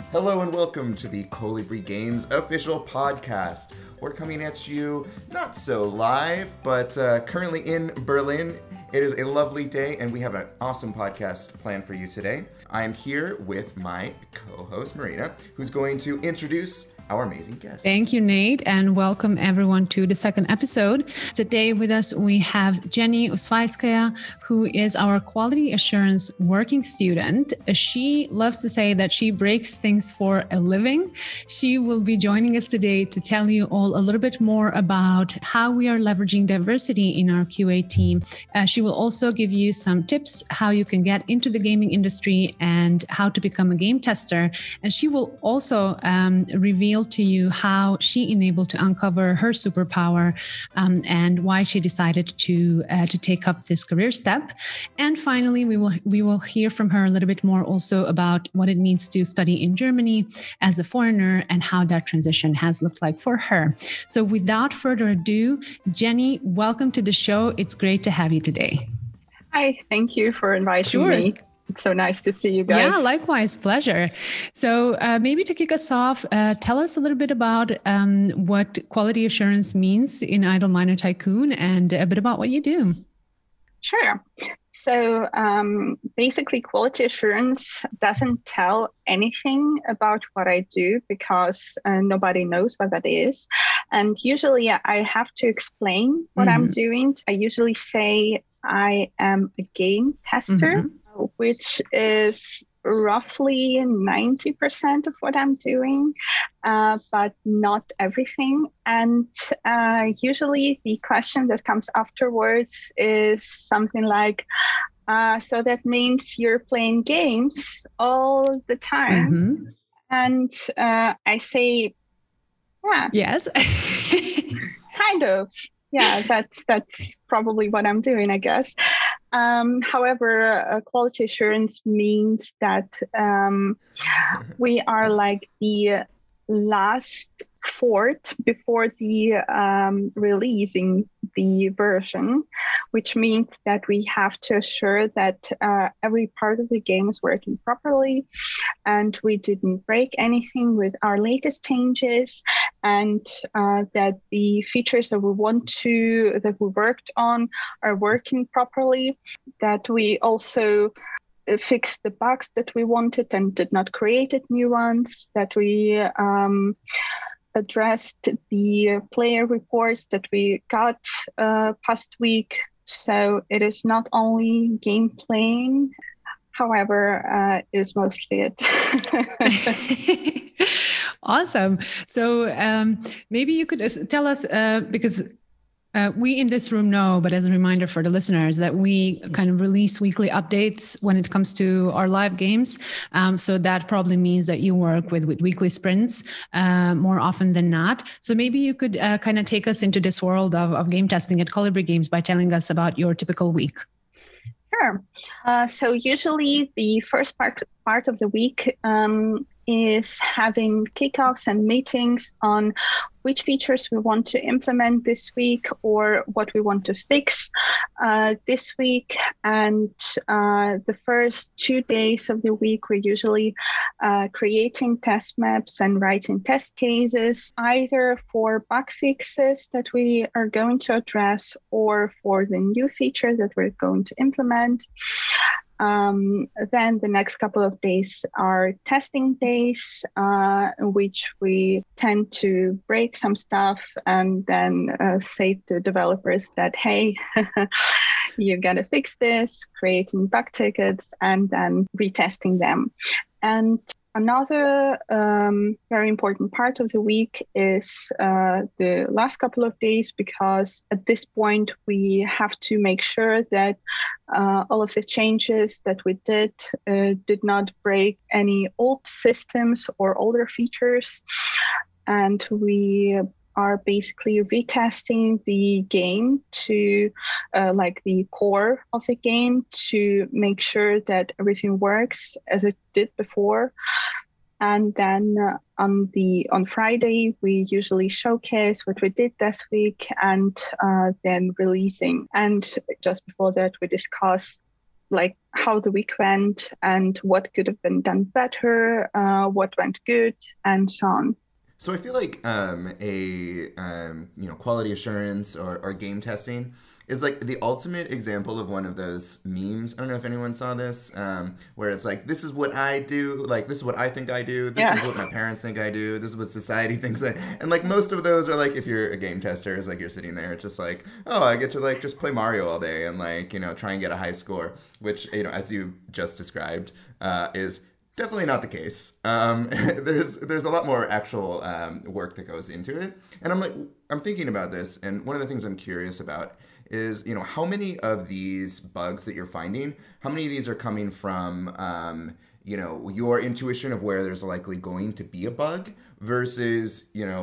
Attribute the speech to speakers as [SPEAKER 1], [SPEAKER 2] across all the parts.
[SPEAKER 1] Hello and welcome to the Colibri Games official podcast. We're coming at you not so live, but currently in Berlin. It is a lovely day and we have an awesome podcast planned for you today. I'm here with my co-host Marina, who's going to introduce our amazing guest.
[SPEAKER 2] Thank you, Nate, and welcome everyone to the second episode. Today with us, we have Jenny Usvayskaya, who is our quality assurance working student. She loves to say that she breaks things for a living. She will be joining us today to tell you all a little bit more about how we are leveraging diversity in our QA team. She will also give you some tips how you can get into the gaming industry and how to become a game tester. And she will also reveal to you how she enabled to uncover her superpower and why she decided to take up this career step. And finally, we will hear from her a little bit more also about what it means to study in Germany as a foreigner and how that transition has looked like for her. So without further ado, Jenny, welcome to the show. It's great to have you today.
[SPEAKER 3] Hi, thank you for inviting me. It's so nice to see you guys.
[SPEAKER 2] Yeah, likewise, pleasure. So maybe to kick us off, tell us a little bit about what quality assurance means in Idle Miner Tycoon and a bit about what you do.
[SPEAKER 3] Sure. So basically, quality assurance doesn't tell anything about what I do because nobody knows what that is. And usually I have to explain what I'm doing. I usually say I am a game tester, which is roughly 90% of what I'm doing, but not everything. And usually the question that comes afterwards is something like, so that means you're playing games all the time. And I say, yeah.
[SPEAKER 2] Yes.
[SPEAKER 3] Kind of. Yeah, that's probably what I'm doing, I guess. However, quality assurance means that we are like the last fort before the releasing the version, which means that we have to assure that every part of the game is working properly and we didn't break anything with our latest changes, and that the features that we worked on are working properly, that we also fixed the bugs that we wanted and did not create new ones, that we addressed the player reports that we got past week. So it is not only game playing, however, is mostly it.
[SPEAKER 2] Awesome. So maybe you could tell us, because we in this room know, but as a reminder for the listeners, that we kind of release weekly updates when it comes to our live games. So that probably means that you work with weekly sprints more often than not. So maybe you could kind of take us into this world of game testing at Colibri Games by telling us about your typical week.
[SPEAKER 3] Sure. So usually the first part of the week is having kickoffs and meetings on which features we want to implement this week or what we want to fix this week. And the first 2 days of the week, we're usually creating test maps and writing test cases, either for bug fixes that we are going to address or for the new feature that we're going to implement. Then the next couple of days are testing days, in which we tend to break some stuff and then say to developers that, hey, you got to fix this, creating bug tickets and then retesting them. And another very important part of the week is the last couple of days, because at this point we have to make sure that all of the changes that we did not break any old systems or older features. And we are basically retesting the game to like the core of the game to make sure that everything works as it did before. And then on Friday, we usually showcase what we did this week and then releasing. And just before that, we discuss like how the week went and what could have been done better, what went good, and so on.
[SPEAKER 1] So I feel like quality assurance or game testing is like the ultimate example of one of those memes. I don't know if anyone saw this, where it's like, this is what I do, like this is what I think I do, this is what my parents think I do, this is what society thinks and like most of those are like, if you're a game tester, it's like you're sitting there, it's just like, oh, I get to like just play Mario all day and like, try and get a high score, which, as you just described, is definitely not the case. There's a lot more actual work that goes into it, and I'm thinking about this, and one of the things I'm curious about is how many of these bugs that you're finding, how many of these are coming from your intuition of where there's likely going to be a bug versus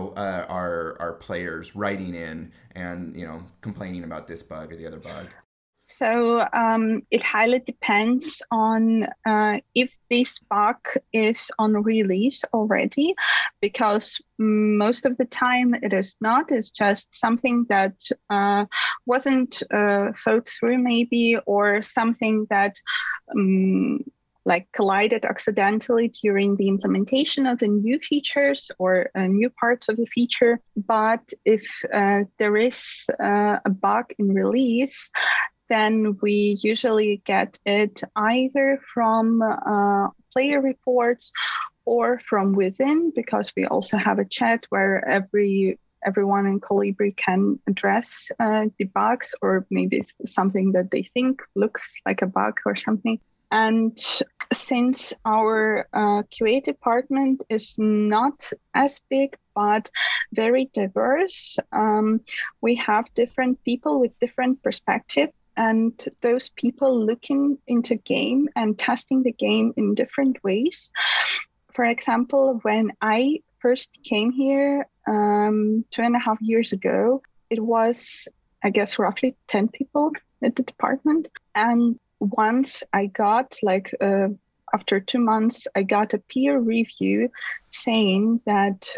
[SPEAKER 1] our players writing in and complaining about this bug or the other bug.
[SPEAKER 3] So it highly depends on if this bug is on release already, because most of the time it is not. It's just something that wasn't thought through maybe, or something that like collided accidentally during the implementation of the new features or new parts of the feature. But if there is a bug in release, then we usually get it either from player reports or from within, because we also have a chat where everyone in Colibri can address the bugs, or maybe something that they think looks like a bug or something. And since our QA department is not as big but very diverse, we have different people with different perspectives. And those people looking into game and testing the game in different ways. For example, when I first came here 2.5 years ago, it was, I guess, roughly 10 people at the department. And once I got, after 2 months, I got a peer review saying that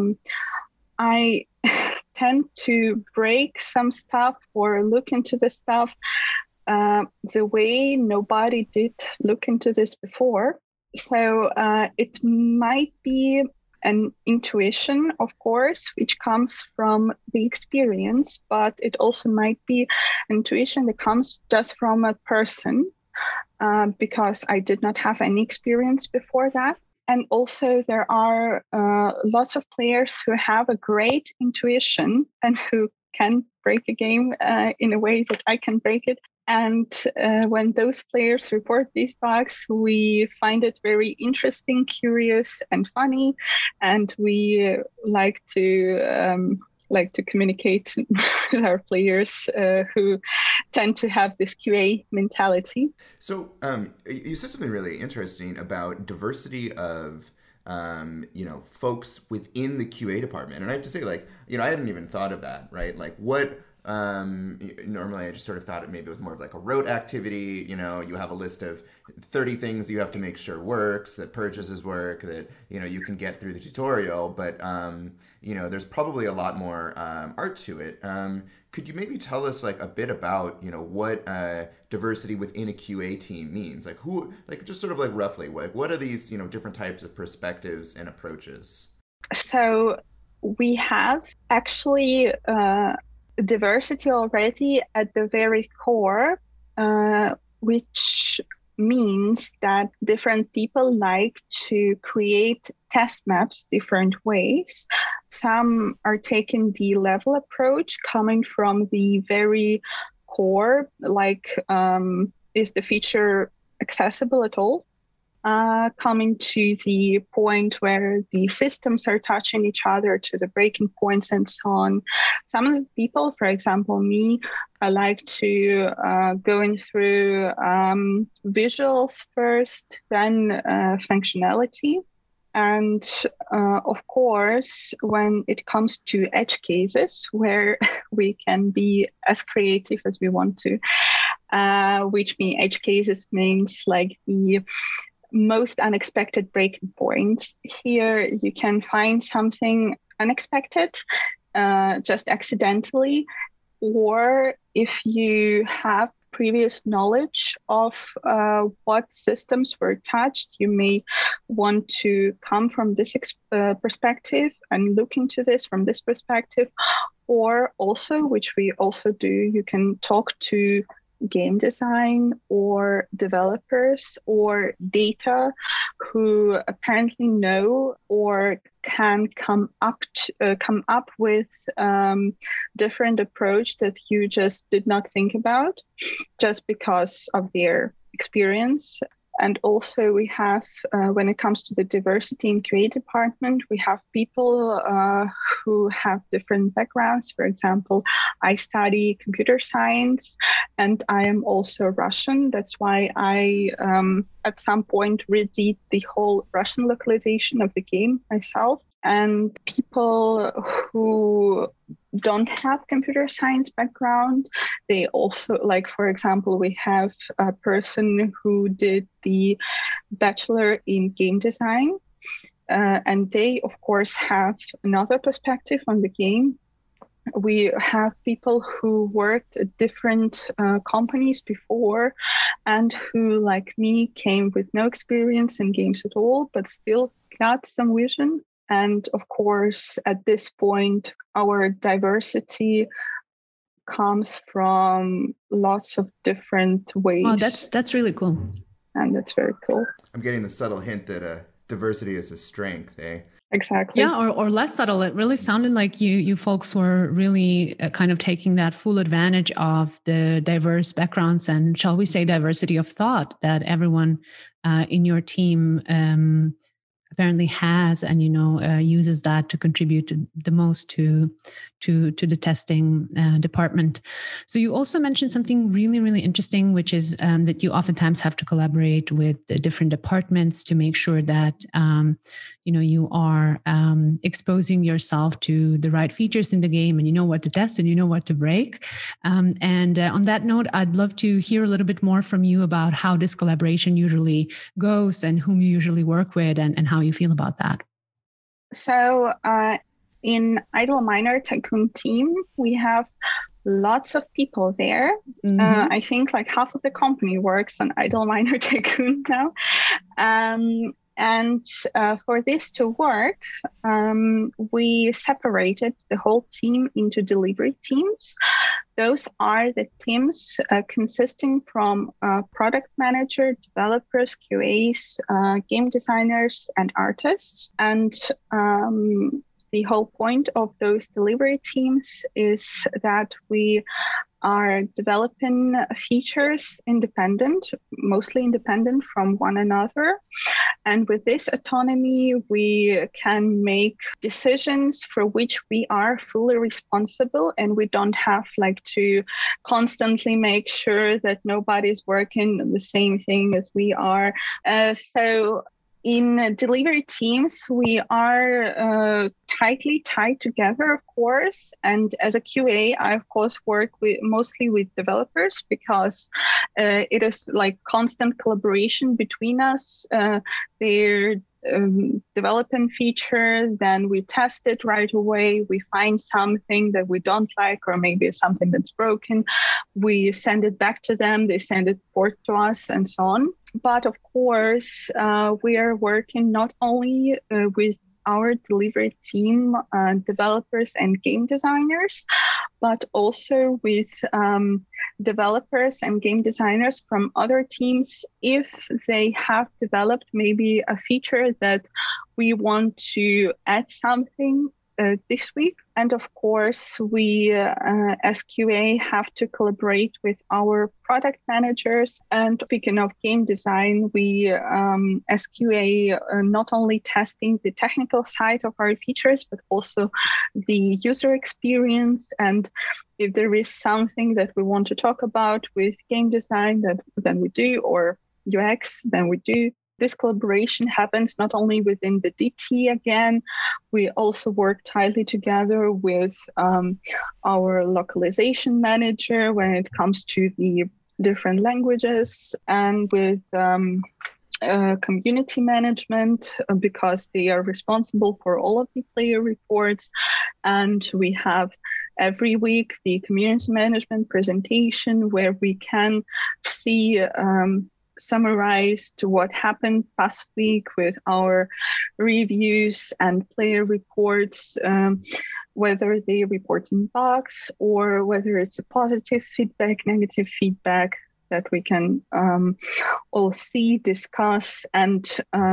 [SPEAKER 3] I tend to break some stuff or look into the stuff the way nobody did look into this before. So it might be an intuition, of course, which comes from the experience, but it also might be intuition that comes just from a person, because I did not have any experience before that. And also there are lots of players who have a great intuition and who can break a game in a way that I can break it. And when those players report these bugs, we find it very interesting, curious, and funny. And we like to communicate with our players who tend to have this QA mentality.
[SPEAKER 1] So you said something really interesting about diversity of folks within the QA department. And I have to say, I hadn't even thought of that, right? Like what normally I just sort of thought it maybe was more of like a rote activity. You have a list of 30 things you have to make sure works, that purchases work, that you can get through the tutorial, but there's probably a lot more art to it. Could you maybe tell us a bit about what diversity within a QA team means? Just sort of roughly, what are these different types of perspectives and approaches?
[SPEAKER 3] So we have actually diversity already at the very core, which means that different people like to create test maps different ways. Some are taking the level approach, coming from the very core, is the feature accessible at all? Coming to the point where the systems are touching each other, to the breaking points and so on. Some of the people, for example, me, I like to going through visuals first, then functionality. And of course, when it comes to edge cases, where we can be as creative as we want to, which mean edge cases means the most unexpected breaking points. Here you can find something unexpected, just accidentally, or if you have previous knowledge of what systems were touched. You may want to come from this perspective and look into this from this perspective. Or also, which we also do, you can talk to game design or developers or data who apparently know or can come up with different approach that you just did not think about just because of their experience. And also we have, when it comes to the diversity in QA department, we have people who have different backgrounds. For example, I study computer science and I am also Russian. That's why I, at some point, redid the whole Russian localization of the game myself. And people who don't have computer science background, they also, like, for example, we have a person who did the bachelor in game design, and they, of course, have another perspective on the game. We have people who worked at different companies before and who, like me, came with no experience in games at all, but still got some vision. And of course, at this point, our diversity comes from lots of different ways.
[SPEAKER 2] Oh, that's really cool.
[SPEAKER 3] And that's very cool.
[SPEAKER 1] I'm getting the subtle hint that diversity is a strength, eh?
[SPEAKER 3] Exactly.
[SPEAKER 2] Yeah, or less subtle. It really sounded like you folks were really kind of taking that full advantage of the diverse backgrounds and, shall we say, diversity of thought that everyone in your team apparently has, and uses that to contribute the most to the testing department. So you also mentioned something really, really interesting, which is that you oftentimes have to collaborate with the different departments to make sure that you are exposing yourself to the right features in the game, and you know what to test and you know what to break. And on that note, I'd love to hear a little bit more from you about how this collaboration usually goes and whom you usually work with and how you feel about that.
[SPEAKER 3] So in Idle Miner Tycoon team, we have lots of people there. Mm-hmm. I think like half of the company works on Idle Miner Tycoon now. And for this to work, we separated the whole team into delivery teams. Those are the teams consisting from product manager, developers, QAs, game designers, and artists. And the whole point of those delivery teams is that we are developing features mostly independent from one another. And with this autonomy, we can make decisions for which we are fully responsible, and we don't have to constantly make sure that nobody's working on the same thing as we are. So in delivery teams, we are tightly tied together, of course. And as a QA, I, of course, work mostly with developers because it is constant collaboration between us. They're developing feature, then we test it right away. We find something that we don't like, or maybe something that's broken. We send it back to them. They send it forth to us, and so on. But of course, we are working not only with our delivery team, developers and game designers, but also with developers and game designers from other teams if they have developed maybe a feature that we want to add something this week. And of course, we as QA have to collaborate with our product managers. And speaking of game design, we as QA not only testing the technical side of our features, but also the user experience. And if there is something that we want to talk about with game design, then we do, or UX, then we do. This collaboration happens not only within the DT again, we also work tightly together with our localization manager when it comes to the different languages, and with community management because they are responsible for all of the player reports. And we have every week the community management presentation where we can see summarized what happened past week with our reviews and player reports, whether they report in bugs or whether it's a positive feedback, negative feedback that we can all see, discuss, and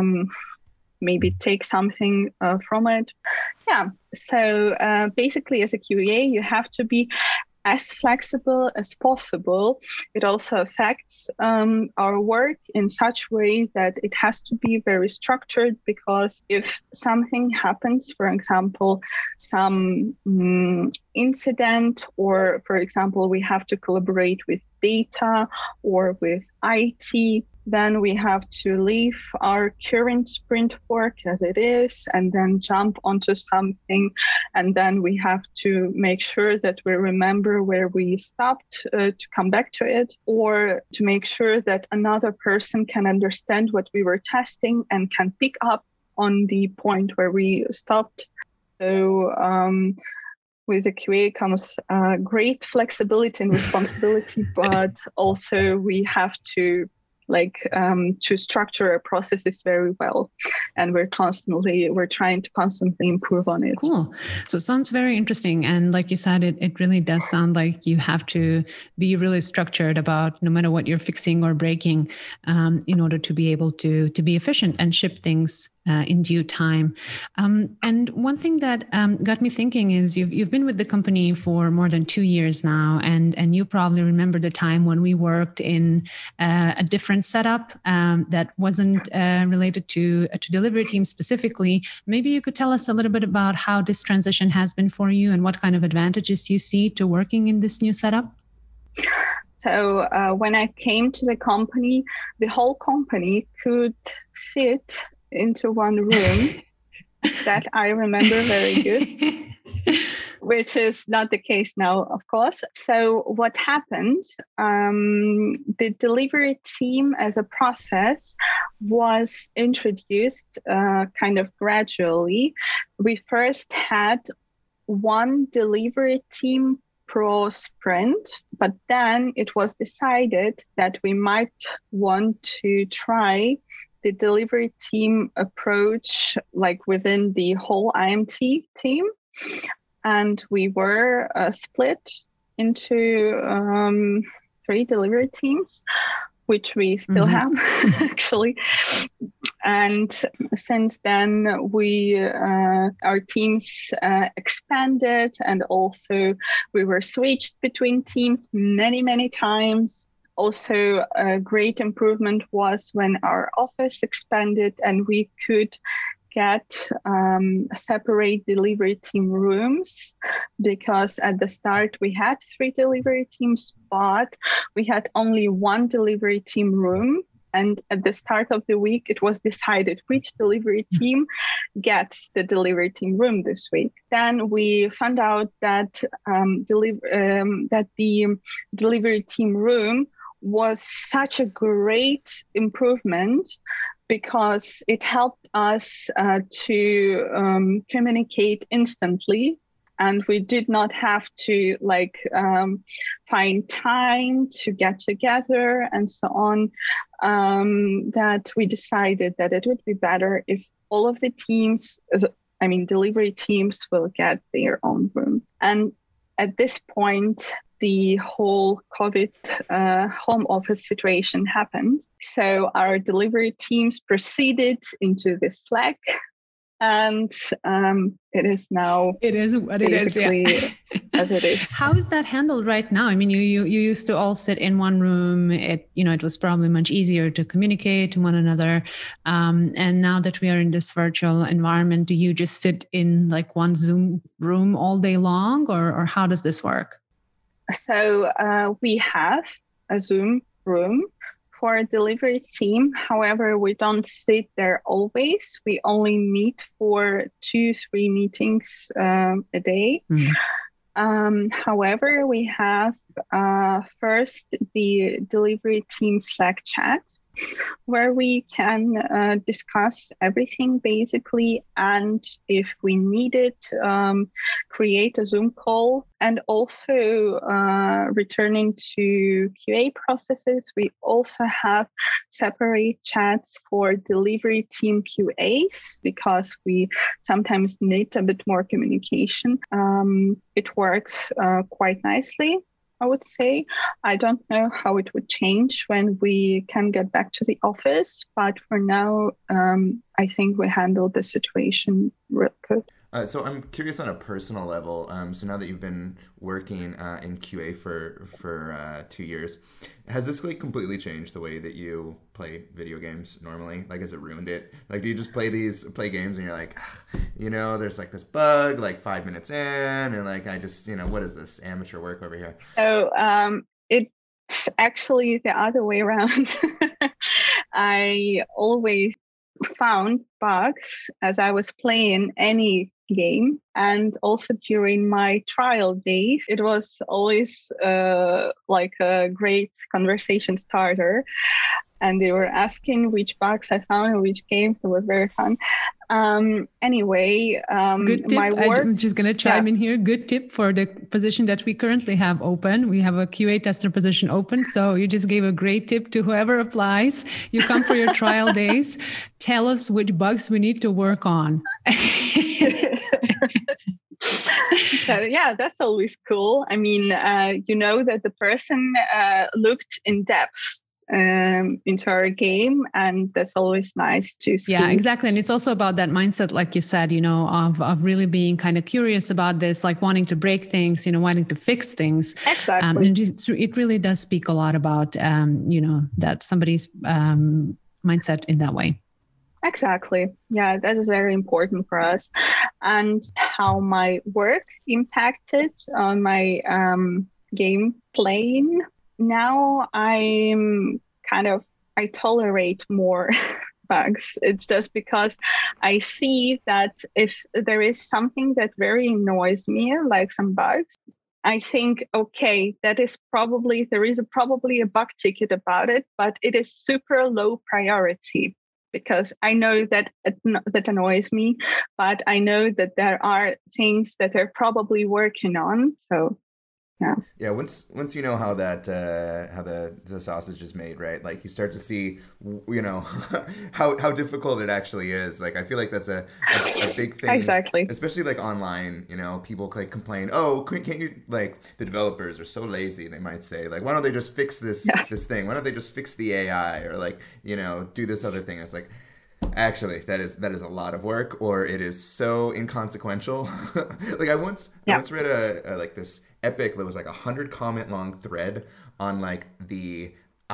[SPEAKER 3] maybe take something from it. Yeah, so basically as a QA, you have to be as flexible as possible. It also affects our work in such way that it has to be very structured, because if something happens, for example, some incident, or for example, we have to collaborate with data or with IT, then we have to leave our current sprint work as it is and then jump onto something. And then we have to make sure that we remember where we stopped to come back to it, or to make sure that another person can understand what we were testing and can pick up on the point where we stopped. So with the QA comes great flexibility and responsibility, but also we have to to structure our processes very well, and we're trying to constantly improve on it.
[SPEAKER 2] Cool. So it sounds very interesting, and like you said, it really does sound like you have to be really structured about no matter what you're fixing or breaking, in order to be able to be efficient and ship things in due time. And one thing that got me thinking is you've been with the company for more than 2 years now, and you probably remember the time when we worked in a different setup that wasn't related to delivery teams specifically. Maybe you could tell us a little bit about how this transition has been for you and what kind of advantages you see to working in this new setup.
[SPEAKER 3] So when I came to the company, the whole company could fit into one room. That I remember very good, which is not the case now, of course. So what happened, the delivery team as a process was introduced kind of gradually. We first had one delivery team pro sprint, but then it was decided that we might want to try the delivery team approach within the whole IMT team. And we were split into 3 delivery teams, which we still have actually. And since then, our teams expanded, and also we were switched between teams many, many times. Also, a great improvement was when our office expanded and we could get separate delivery team rooms, because at the start we had 3 delivery teams, but we had only 1 delivery team room. And at the start of the week, it was decided which delivery team gets the delivery team room this week. Then we found out that that the delivery team room was such a great improvement, because it helped us to communicate instantly, and we did not have to find time to get together and so on. That we decided that it would be better if all of the teams, delivery teams, will get their own room. And at this point, the whole COVID home office situation happened. So our delivery teams proceeded into the Slack, and it is now.
[SPEAKER 2] It is what it is. Yeah.
[SPEAKER 3] As it is.
[SPEAKER 2] How is that handled right now? I mean, you used to all sit in one room. It was probably much easier to communicate to one another. And now that we are in this virtual environment, do you just sit in one Zoom room all day long, or how does this work?
[SPEAKER 3] So we have a Zoom room for a delivery team. However, we don't sit there always. We only meet for 2-3 meetings a day. However, we have first the delivery team Slack chat, where we can discuss everything basically, and if we need it, create a Zoom call. And also returning to QA processes, we also have separate chats for delivery team QAs because we sometimes need a bit more communication. It works quite nicely, I would say. I don't know how it would change when we can get back to the office, but for now, I think we handled the situation real good.
[SPEAKER 1] So I'm curious on a personal level. So now that you've been working in QA for 2 years, has this like completely changed the way that you play video games normally? Like, has it ruined it? Like, do you just play games and you're like, there's like this bug like 5 minutes in, and like I just, what is this amateur work over here?
[SPEAKER 3] So it's actually the other way around. I always found bugs as I was playing any game, and also during my trial days, it was always like a great conversation starter, and they were asking which bugs I found in which games. It was very fun. Anyway,
[SPEAKER 2] good tip.
[SPEAKER 3] my work.
[SPEAKER 2] I'm just going to chime in here. Good tip for the position that we currently have open. We have a QA tester position open. So you just gave a great tip to whoever applies. You come for your trial days. Tell us which bugs we need to work on.
[SPEAKER 3] So, yeah, that's always cool. I mean, that the person looked in depth into our game, and that's always nice to see.
[SPEAKER 2] Yeah, exactly. And it's also about that mindset, like you said, of really being kind of curious about this, like wanting to break things, wanting to fix things.
[SPEAKER 3] Exactly.
[SPEAKER 2] And it really does speak a lot about, that somebody's mindset in that way.
[SPEAKER 3] Exactly. Yeah, that is very important for us. And how my work impacted on my game playing. Now I tolerate more bugs. It's just because I see that if there is something that very annoys me, like some bugs, I think, okay, there is probably a bug ticket about it, but it is super low priority. Because I know that that annoys me, but I know that there are things that they're probably working on. So, yeah.
[SPEAKER 1] Yeah. Once you know how that how the sausage is made, right? Like you start to see, how difficult it actually is. Like I feel like that's a big thing.
[SPEAKER 3] Exactly.
[SPEAKER 1] Especially like online, people like complain, oh, can't you, like the developers are so lazy, they might say, like, why don't they just fix this thing? Why don't they just fix the AI, or like, do this other thing? It's like, actually, that is a lot of work, or it is so inconsequential. Like I once read a like this epic that was like 100 comment long thread on like the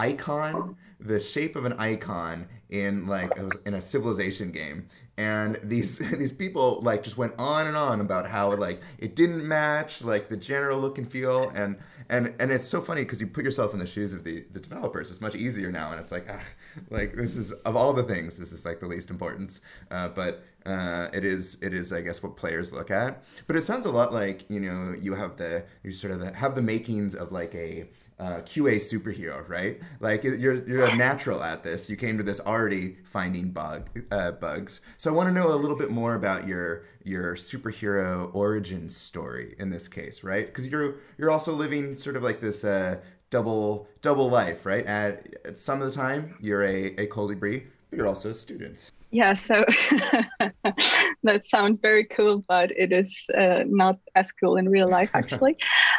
[SPEAKER 1] shape of an icon in like it was in a Civilization game, and these people like just went on and on about how like it didn't match like the general look and feel, and it's so funny because you put yourself in the shoes of the developers. It's much easier now, and it's like like this is, of all the things, this is like the least importance, but it is I guess what players look at. But it sounds a lot like you have the makings of like a QA superhero, right? Like you're a natural at this. You came to this already finding bugs. So I want to know a little bit more about your superhero origin story in this case, right? Because you're also living sort of like this double life, right? At some of the time you're a Colibri, but you're also a student.
[SPEAKER 3] Yeah, so that sounds very cool, but it is not as cool in real life, actually.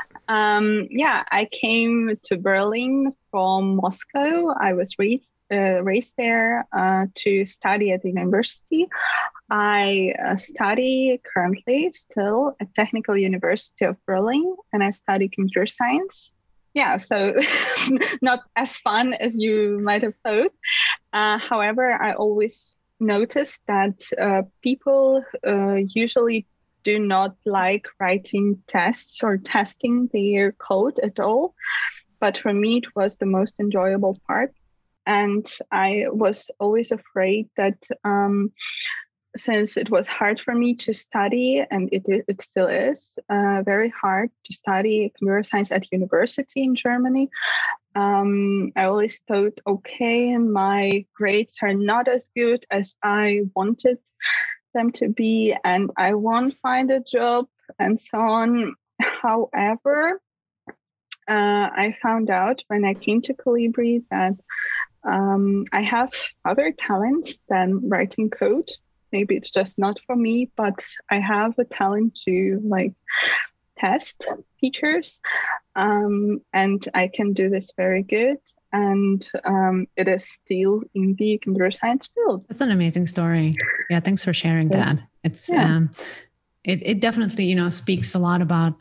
[SPEAKER 3] I came to Berlin from Moscow. I was raised there to study at the university. I study currently still at Technical University of Berlin, and I study computer science. Yeah, so not as fun as you might have thought. However, I always noticed that people usually do not like writing tests or testing their code at all. But for me, it was the most enjoyable part. And I was always afraid that since it was hard for me to study, and it still is very hard to study computer science at university in Germany, I always thought, okay, my grades are not as good as I wanted them to be, and I won't find a job, and so on. However, I found out when I came to Colibri that I have other talents than writing code. Maybe it's just not for me, but I have a talent to test features, and I can do this very good. And it is still in the computer science field.
[SPEAKER 2] That's an amazing story. Yeah, thanks for sharing that. It's it definitely speaks a lot about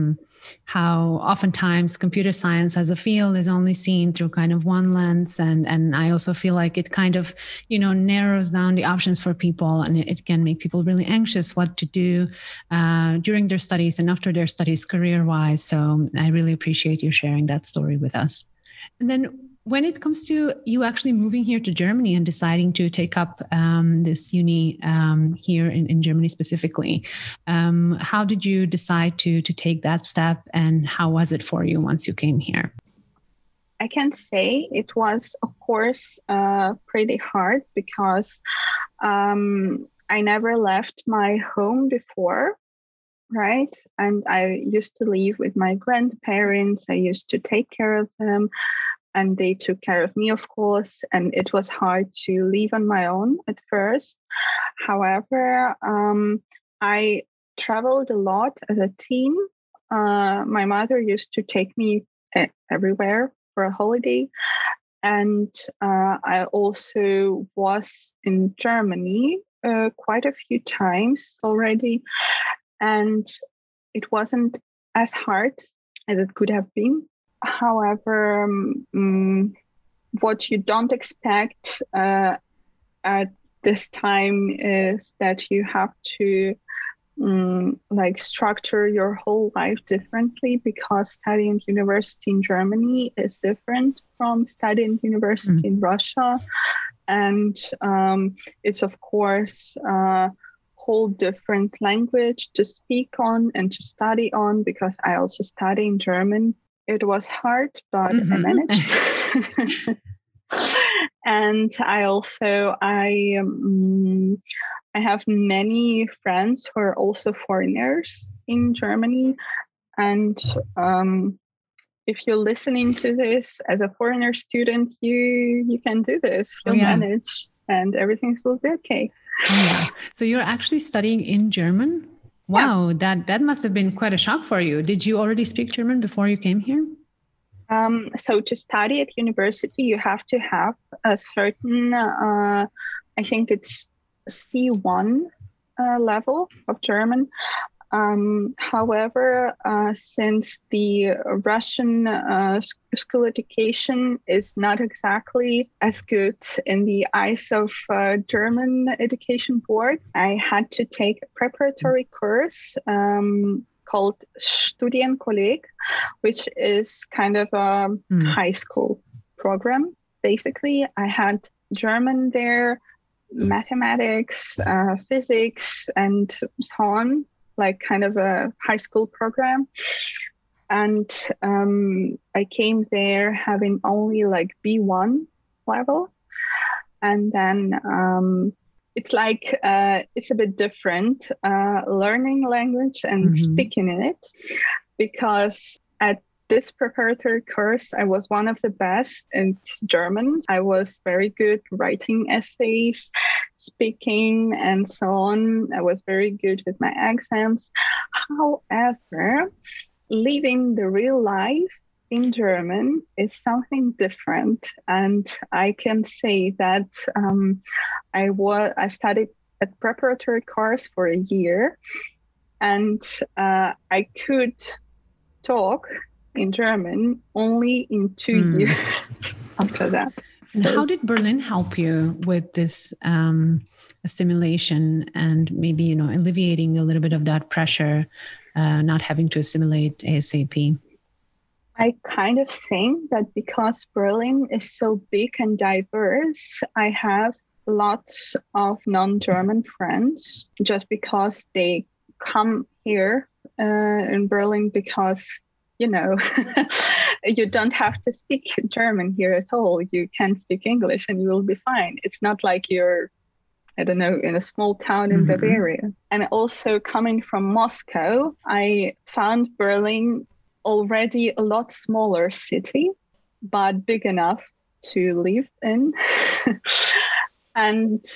[SPEAKER 2] how oftentimes computer science as a field is only seen through kind of one lens, and I also feel like it kind of narrows down the options for people, and it can make people really anxious what to do during their studies and after their studies career-wise. So I really appreciate you sharing that story with us. And then when it comes to you actually moving here to Germany and deciding to take up this uni here in Germany specifically, how did you decide to take that step, and how was it for you once you came here?
[SPEAKER 3] I can say it was, of course, pretty hard because I never left my home before, right? And I used to live with my grandparents. I used to take care of them, and they took care of me, of course. And it was hard to live on my own at first. However, I traveled a lot as a teen. My mother used to take me everywhere for a holiday. And I also was in Germany quite a few times already. And it wasn't as hard as it could have been. However, what you don't expect at this time is that you have to structure your whole life differently, because studying university in Germany is different from studying university in Russia. And it's, of course, a whole different language to speak on and to study on, because I also study in German. It was hard, but I managed. And I also, I have many friends who are also foreigners in Germany. And if you're listening to this as a foreigner student, you can do this. You'll manage, and everything will be okay.
[SPEAKER 2] Oh, yeah. So you're actually studying in German? Wow, that must have been quite a shock for you. Did you already speak German before you came here?
[SPEAKER 3] So to study at university, you have to have a certain, I think it's C1 level of German. However, since the Russian school education is not exactly as good in the eyes of German education board, I had to take a preparatory course called Studienkolleg, which is kind of a high school program. Basically, I had German there, mathematics, physics, and so on, like kind of a high school program. And I came there having only like B1 level. And then it's like, it's a bit different learning language and speaking it, because at this preparatory course, I was one of the best in German. I was very good writing essays, speaking, and so on. I was very good with my exams. However, living the real life in German is something different. And I can say that I studied a preparatory course for a year, and I could talk in German only in 2 years after that.
[SPEAKER 2] And how did Berlin help you with this assimilation and maybe, alleviating a little bit of that pressure, not having to assimilate ASAP?
[SPEAKER 3] I kind of think that because Berlin is so big and diverse, I have lots of non-German friends just because they come here in Berlin because you don't have to speak German here at all. You can speak English and you will be fine. It's not like you're, I don't know, in a small town in Bavaria. And also coming from Moscow, I found Berlin already a lot smaller city, but big enough to live in. And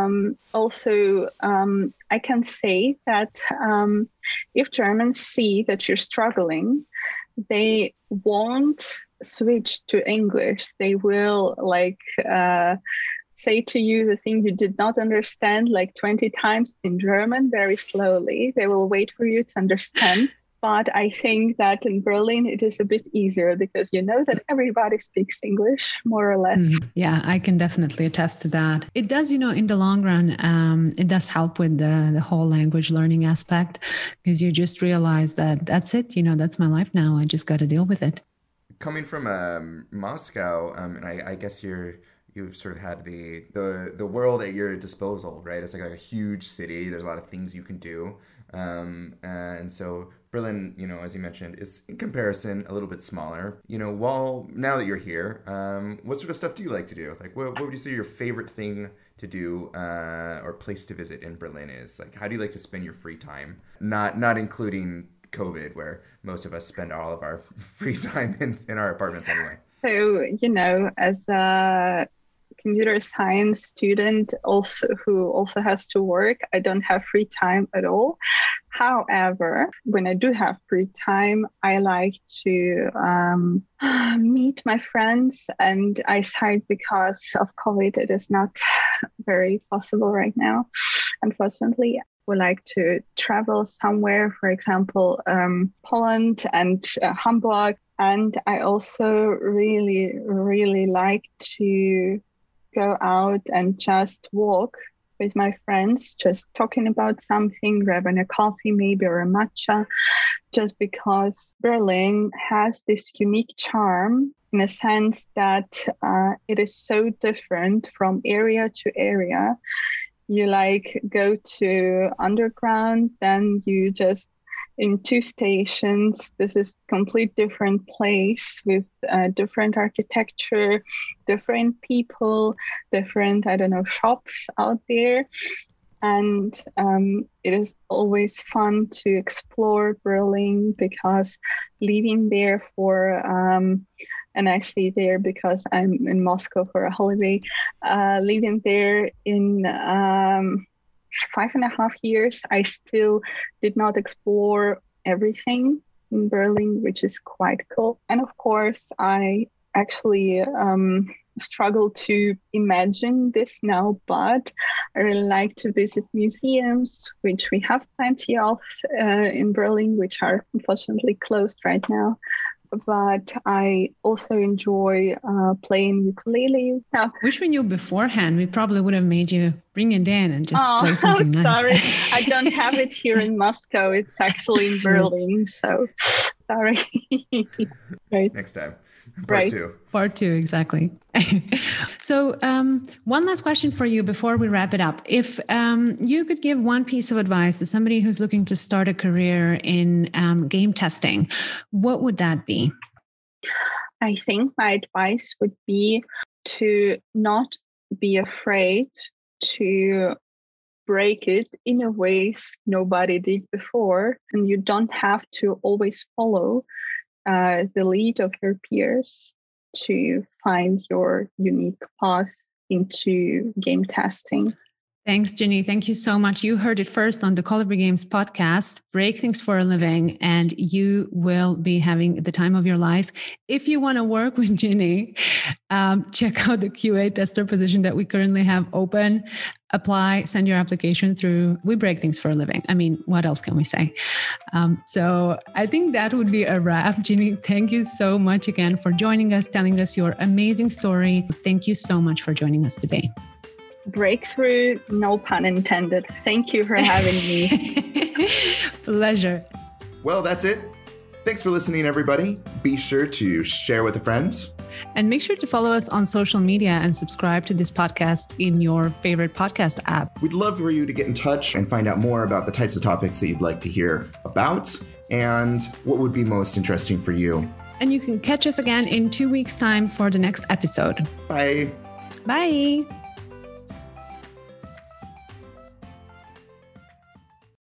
[SPEAKER 3] also, I can say that if Germans see that you're struggling, they won't switch to English. They will say to you the thing you did not understand 20 times in German very slowly. They will wait for you to understand. But I think that in Berlin, it is a bit easier because you know that everybody speaks English, more or less.
[SPEAKER 2] Yeah, I can definitely attest to that. It does, in the long run, it does help with the whole language learning aspect, because you just realize that that's it. That's my life now. I just got to deal with it.
[SPEAKER 1] Coming from Moscow, and I guess you've sort of had the world at your disposal, right? It's like a huge city. There's a lot of things you can do. And so Berlin, as you mentioned, is in comparison a little bit smaller. Now that you're here, what sort of stuff do you like to do? Like, what would you say your favorite thing to do or place to visit in Berlin is? Like, how do you like to spend your free time? Not including COVID, where most of us spend all of our free time in our apartments anyway.
[SPEAKER 3] So, as a computer science student who also has to work, I don't have free time at all. However, when I do have free time, I like to meet my friends, and I cite because of COVID, it is not very possible right now, unfortunately. We like to travel somewhere, for example, Poland and Hamburg. And I also really, really like to go out and just walk with my friends, just talking about something, grabbing a coffee maybe or a matcha, just because Berlin has this unique charm in a sense that it is so different from area to area. You go to underground, then you just in 2 stations. This is complete different place with different architecture, different people, different, shops out there. And it is always fun to explore Berlin because living there and I stay there because I'm in Moscow for a holiday, living there in 5.5 years, I still did not explore everything in Berlin, which is quite cool. And of course, I actually struggle to imagine this now, but I really like to visit museums, which we have plenty of in Berlin, which are unfortunately closed right now. But I also enjoy playing ukulele. Now,
[SPEAKER 2] wish we knew beforehand. We probably would have made you bring it in and just play something nice.
[SPEAKER 3] Sorry. I don't have it here in Moscow. It's actually in Berlin. So sorry. Right.
[SPEAKER 1] Next time.
[SPEAKER 2] Part two, exactly. So one last question for you before we wrap it up. If you could give one piece of advice to somebody who's looking to start a career in game testing, what would that be?
[SPEAKER 3] I think my advice would be to not be afraid to break it in a ways nobody did before. And you don't have to always follow the lead of your peers to find your unique path into game testing.
[SPEAKER 2] Thanks, Jenny. Thank you so much. You heard it first on the Colibri Games podcast. Break things for a living, and you will be having the time of your life. If you want to work with Jenny, check out the QA tester position that we currently have open. Apply, send your application through. We break things for a living. I mean, what else can we say? So I think that would be a wrap. Jenny, thank you so much again for joining us, telling us your amazing story. Thank you so much for joining us today.
[SPEAKER 3] Breakthrough, no pun intended. Thank you for having me.
[SPEAKER 2] Pleasure.
[SPEAKER 1] Well, that's it. Thanks for listening, everybody. Be sure to share with a friend.
[SPEAKER 2] And make sure to follow us on social media and subscribe to this podcast in your favorite podcast app.
[SPEAKER 1] We'd love for you to get in touch and find out more about the types of topics that you'd like to hear about. and what would be most interesting for you.
[SPEAKER 2] And you can catch us again in 2 weeks' time for the next episode.
[SPEAKER 1] Bye.
[SPEAKER 2] Bye.